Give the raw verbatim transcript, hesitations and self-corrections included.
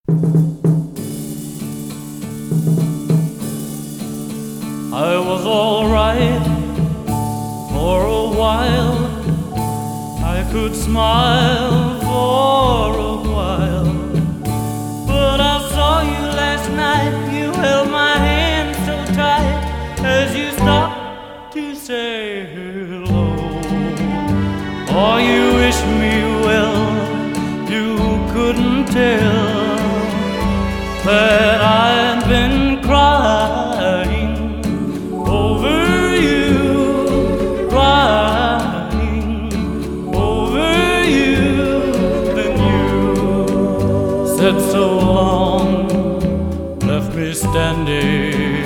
I was alright for a while. I could smile for a while. But I saw you last night. You held my hand so tight as you stopped to say hello. Oh, you wished me well. You couldn't tell that I'd been crying over you, crying over you. Then you said so long, left me standing